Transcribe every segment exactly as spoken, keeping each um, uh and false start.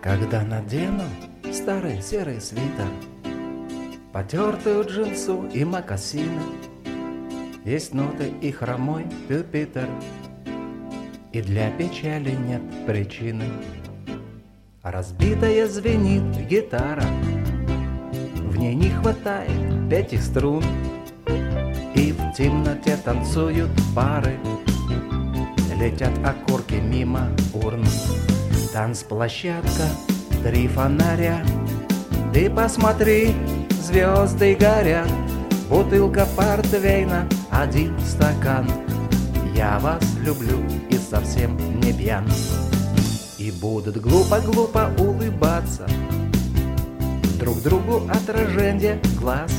Когда надену старый серый свитер, потертую джинсу и мокасины, есть ноты и хромой пюпитер, и для печали нет причины. Разбитая звенит гитара, в ней не хватает пяти струн, и в темноте танцуют пары, летят окурки мимо урн. Танцплощадка, три фонаря, ты посмотри, звезды горят, бутылка портвейна, один стакан. Я вас люблю и совсем не пьян. И будут глупо-глупо улыбаться друг другу отраженье глаз,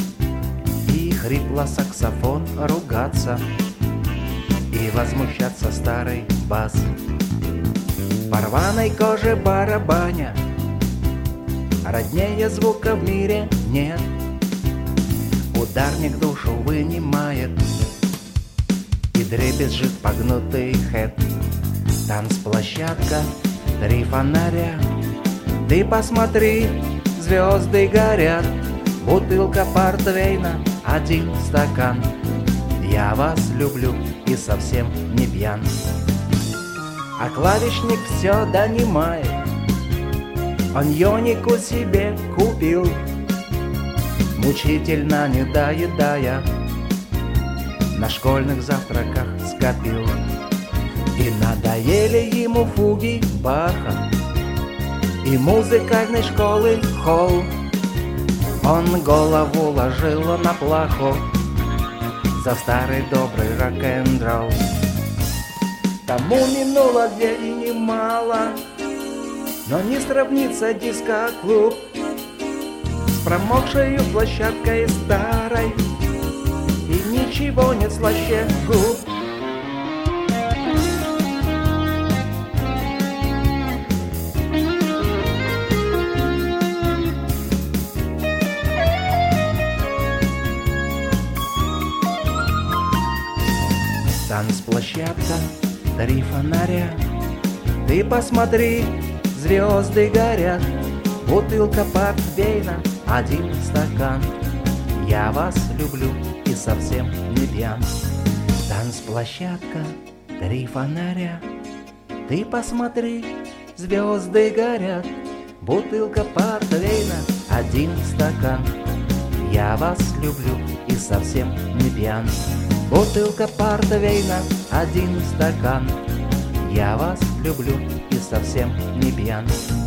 и хрипло саксофон ругаться, и возмущаться старый бас. По рваной коже барабаня, роднее звука в мире нет. Ударник душу вынимает, и дребезжит погнутый хэт. Танцплощадка, три фонаря, ты посмотри, звезды горят, бутылка портвейна, один стакан. Я вас люблю и совсем не пьян. А клавишник все донимает, он йонику себе купил, мучительно не доедая, на школьных завтраках скопил. И надоели ему фуги Баха и музыкальной школы холл. Он голову ложил на плаху за старый добрый рок-н-ролл. Тому минуло две и немало, но не сравнится диско-клуб с промокшей площадкой старой, и ничего нет слаще губ. Танцплощадка, три фонаря, ты посмотри, звезды горят, бутылка портвейна, один стакан. Я вас люблю и совсем не пьян. Танцплощадка, три фонаря, ты посмотри, звезды горят, бутылка портвейна, один стакан. Я вас люблю и совсем не пьян. Бутылка портвейна, один стакан. Я вас люблю и совсем не пьян.